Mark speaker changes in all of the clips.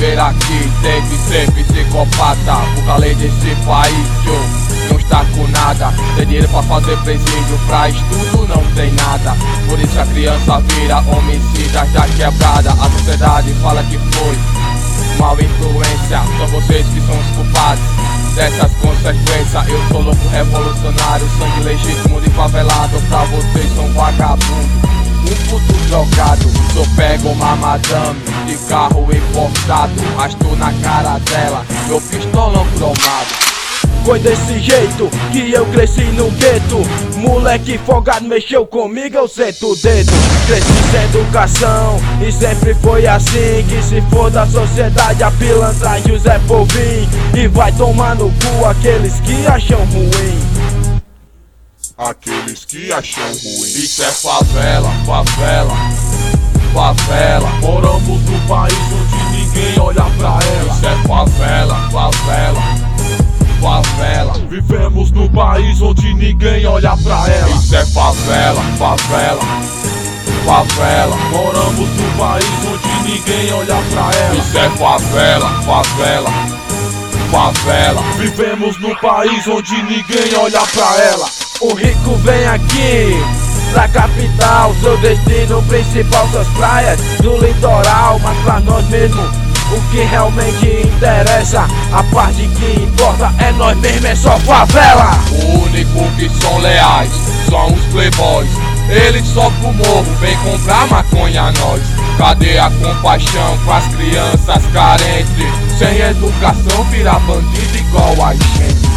Speaker 1: viver aqui tem que ser psicopata, porque a lei desse país não está com nada. Tem dinheiro pra fazer presídio, pra estudo não tem nada. Por isso a criança vira homicida da quebrada. A sociedade fala que foi mal influência, são vocês que são os culpados dessas consequências. Eu sou louco revolucionário, sangue legítimo de favelado. Pra vocês sou um vagabundo, um puto drogado. Só pego uma madame de carro importado, mas tô na cara dela, meu pistolão cromado.
Speaker 2: Foi desse jeito que eu cresci no gueto. Moleque folgado mexeu comigo, eu sento o dedo. Cresci sem educação e sempre foi assim. Que se for da sociedade, a pilantragem o Zé Povinho. E vai tomar no cu aqueles que acham ruim.
Speaker 1: Aqueles que acham ruim. Isso é favela, favela, favela.
Speaker 3: Moramos num país onde ninguém olha pra ela.
Speaker 1: Isso é favela, favela, favela.
Speaker 3: Vivemos num país onde ninguém olha pra ela.
Speaker 1: Isso é favela, favela, favela.
Speaker 3: Moramos num país onde ninguém olha pra ela.
Speaker 1: Isso é favela, favela, favela.
Speaker 3: Vivemos num país onde ninguém olha pra ela.
Speaker 2: O rico vem aqui pra capital, seu destino principal, suas praias do litoral. Mas pra nós mesmos o que realmente interessa, a parte que importa é nós mesmos, é só favela.
Speaker 1: O único que são leais são os playboys. Eles só pro morro, vem comprar maconha a nós. Cadê a compaixão com as crianças carentes? Sem educação vira bandido igual a gente.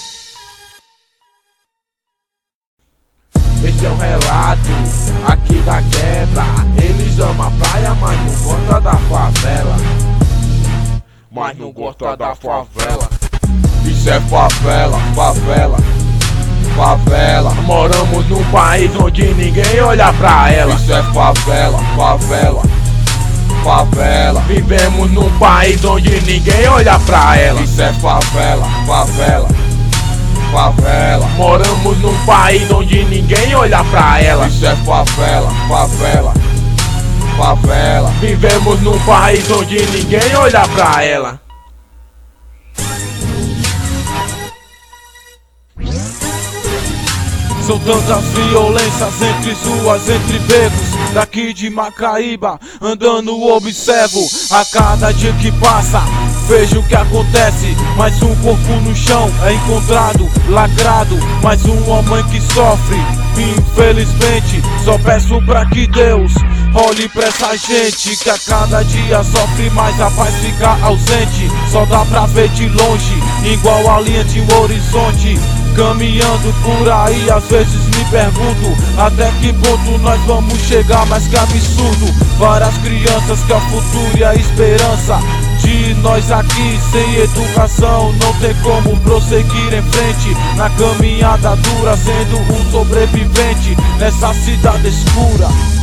Speaker 2: Esse é o relato aqui da quebra. Eles amam a praia, mas não gostam da favela.
Speaker 1: Mas não gosta da favela. Isso é favela, favela, favela.
Speaker 2: Moramos num país onde ninguém olha pra ela.
Speaker 1: Isso é favela, favela, favela.
Speaker 2: Vivemos num país onde ninguém olha pra ela.
Speaker 1: Isso é favela, favela, favela.
Speaker 2: Moramos num país onde ninguém olha pra ela.
Speaker 1: Isso é favela, favela, favela.
Speaker 2: Vivemos num país onde ninguém olha pra ela.
Speaker 3: São tantas violências entre ruas, entre becos. Daqui de Macaíba, andando observo a cada dia que passa. Vejo o que acontece, mais um corpo no chão é encontrado, lacrado. Mais uma mãe que sofre, infelizmente. Só peço pra que Deus olhe pra essa gente que a cada dia sofre mais, a paz fica ausente. Só dá pra ver de longe, igual a linha de um horizonte. Caminhando por aí, às vezes me pergunto até que ponto nós vamos chegar, mas que absurdo. Várias crianças que é o futuro e a esperança de nós aqui. Sem educação não tem como prosseguir em frente na caminhada dura, sendo um sobrevivente nessa cidade escura.